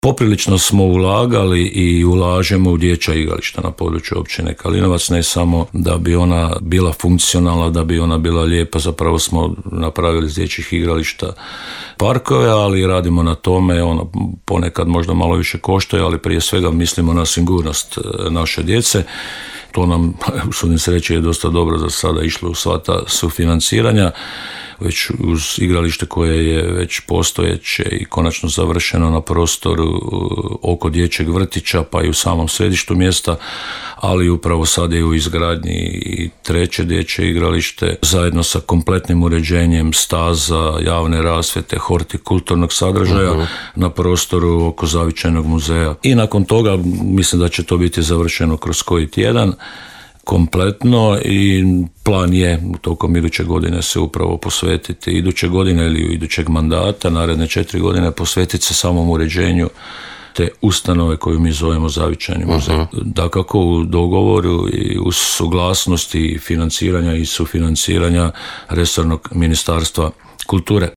Poprilično smo ulagali i ulažemo u dječja igrališta na području općine Kalinovac, ne samo da bi ona bila funkcionalna, da bi ona bila lijepa, zapravo smo napravili iz dječjih igrališta parkove, ali radimo na tome, ono ponekad možda malo više koštaju, ali prije svega mislimo na sigurnost naše djece. To nam, usudim se reći, je dosta dobro za sada išlo u sva ta sufinanciranja, već uz igralište koje je već postojeće i konačno završeno na prostoru oko dječjeg vrtića, pa i u samom središtu mjesta, ali upravo sad je u izgradnji i treće dječje igralište, zajedno sa kompletnim uređenjem staza, javne rasvjete, hortikulturnog sadržaja na prostoru oko Zavičajnog muzeja. I nakon toga mislim da će to biti završeno kroz koji tjedan kompletno i plan je tokom iduće godine se upravo posvetiti iduće godine ili idućeg mandata, naredne 4 godine posvetiti se samom uređenju te ustanove koju mi zovemo Zavičajni muzej. Dakako u dogovoru i uz suglasnosti financiranja i sufinanciranja resornog Ministarstva kulture.